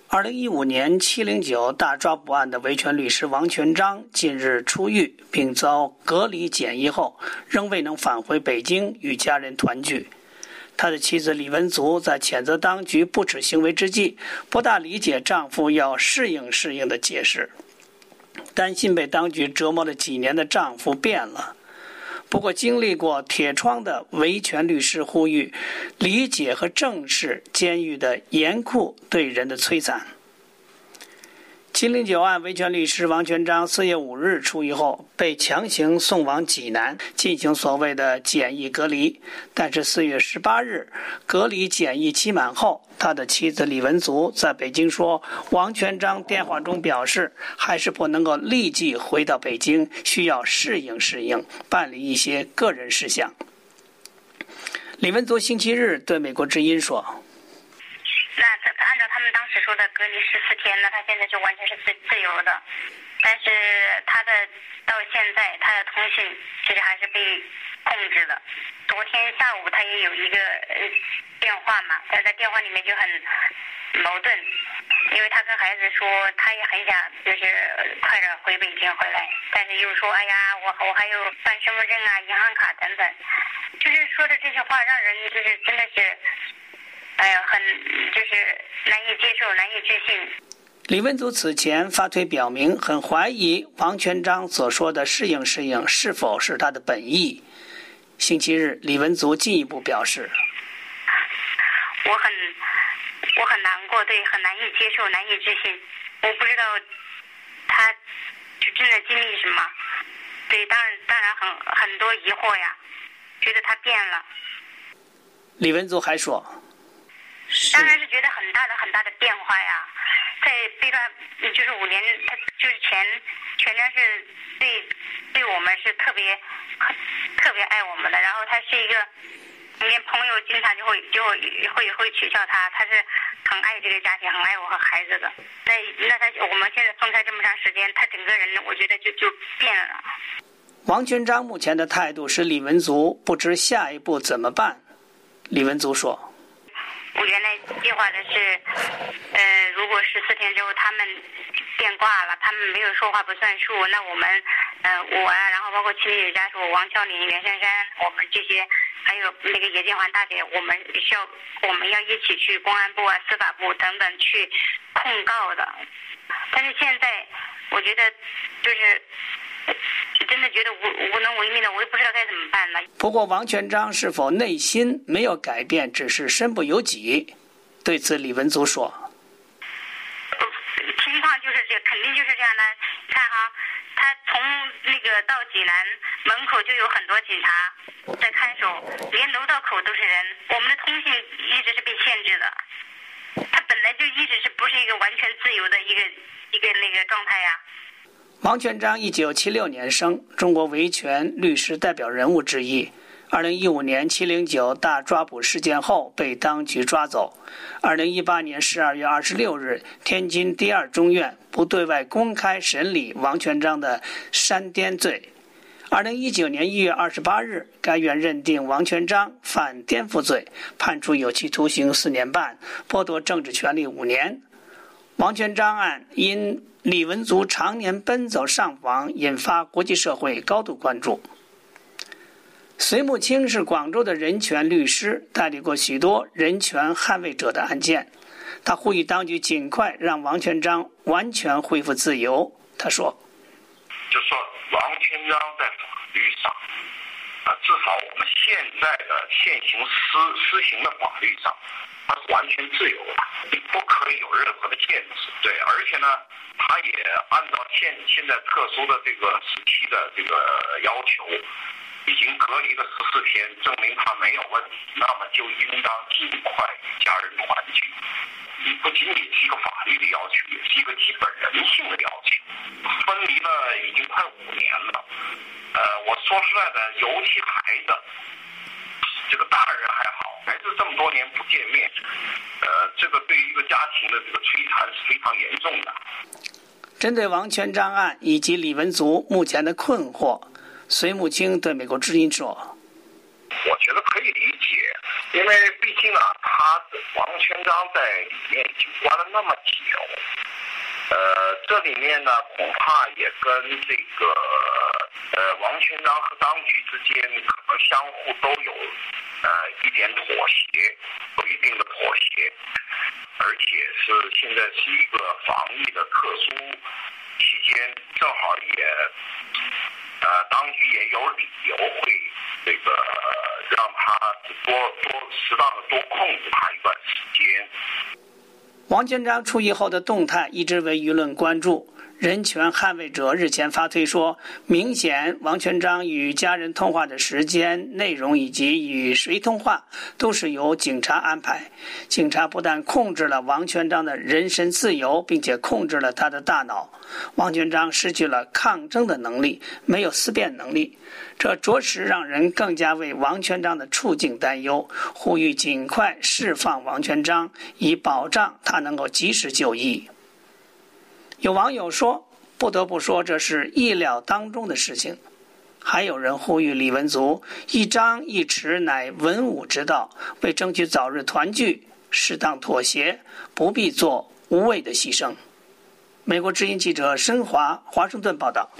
2015年709大抓捕案的维权律师王全璋近日出狱，并遭隔离检疫后，仍未能返回北京与家人团聚。他的妻子李文足在谴责当局不耻行为之际，不大理解丈夫要适应的解释，担心被当局折磨了几年的丈夫变了。不过，经历过铁窗的维权律师呼吁理解和正视监狱的严酷对人的摧残。709案维权律师王全璋4月5日出狱后，被强行送往济南进行所谓的检疫隔离。但是4月18日隔离检疫期满后，他的妻子李文足在北京说，王全璋电话中表示还是不能够立即回到北京，需要适应，办理一些个人事项。李文足星期日对美国之音说， 按照他们当时说的隔离14天呢，他现在就完全是自由的，但是到现在他的通信其实还是被控制的。昨天下午他也有一个电话嘛，但在电话里面就很矛盾，因为他跟孩子说他也很想就是快点回北京回来，但是又说哎呀我还有办身份证啊、银行卡等等，就是说的这些话让人就是真的是很就是难以接受、难以置信。 李文足此前发推表明，很怀疑王全璋所说的适应是否是他的本意。星期日，李文足进一步表示， 我很难过，对，很难以接受、难以置信。我不知道他就正在经历什么，对，当然很多疑惑呀，觉得他变了。 李文足还说， 当然是觉得很大的变化呀，在被他就是5年，他就是全家是对我们是特别爱我们的，然后他是一个连朋友经常就会取笑他，他是很爱这个家庭，很爱我和孩子的。那我们现在分开这么长时间，他整个人我觉得就变了。 王全璋目前的态度使李文足不知下一步怎么办。李文足说， 我原来计划的是，如果14天之后他们变卦了，他们没有说话不算数，那我们，我啊，然后包括妻子家属王孝林、袁姗姗，我们这些，还有那个叶金环大姐，我们要一起去公安部啊、司法部等等去控告的。但是现在，我觉得就是真的觉得无能为力的，我也不知道该怎么办了。 不过，王全璋是否内心没有改变，只是身不由己？对此，李文足说：“ 情况就是肯定就是这样的。看哈，他从那个到济南门口就有很多警察在看守，连楼道口都是人。我们的通信一直是被限制的，他本来就一直是不是一个完全自由的一个那个状态呀。” 王全璋1976年生，中国维权律师代表人物之一。2015年709大抓捕事件后被当局抓走。2018年12月26日，天津第2中院不对外公开审理王全璋的煽颠罪。2019年1月28日，该院认定王全璋犯颠覆罪，判处有期徒刑4年半，剥夺政治权利5年。王全璋案因李文足常年奔走上访，引发国际社会高度关注。隋木青是广州的人权律师，代理过许多人权捍卫者的案件。他呼吁当局尽快让王全璋完全恢复自由。他说：“ 就说王全璋在法律上，至少我们现在的现行施行的法律上，他是完全自由的，不可以有任何的限制。对，而且呢，他也按照现在特殊的这个时期的这个要求。”已经隔离了14天，证明他没有问题，那么就应当尽快与家人团聚。不仅仅是一个法律的要求，也是一个基本人性的要求。分离了已经快5年了，我说实在的，尤其孩子，这个大人还好，孩子这么多年不见面，这个对于一个家庭的这个摧残是非常严重的。 针对王全璋案以及李文足目前的困惑，隋木青对美国之音说：“ 我觉得可以理解， 因为毕竟王全璋在里面已经关了那么久，这里面呢恐怕也跟这个王全璋和当局之间可能相互都有一点妥协，有一定的妥协，而且是现在是一个防疫的特殊期间，正好也当局也有理由会这个让他适当的多控制他一段时间。 王全璋出狱后的动态一直为舆论关注。人权捍卫者日前发推说，明显王全璋与家人通话的时间、内容以及与谁通话都是由警察安排。警察不但控制了王全璋的人身自由，并且控制了他的大脑。王全璋失去了抗争的能力，没有思辨能力，这着实让人更加为王全璋的处境担忧，呼吁尽快释放王全璋，以保障他能够及时就医。有网友说，不得不说这是意料当中的事情。还有人呼吁李文足一张一弛乃文武之道，为争取早日团聚，适当妥协，不必做无谓的牺牲。美国之音记者申华华盛顿报道。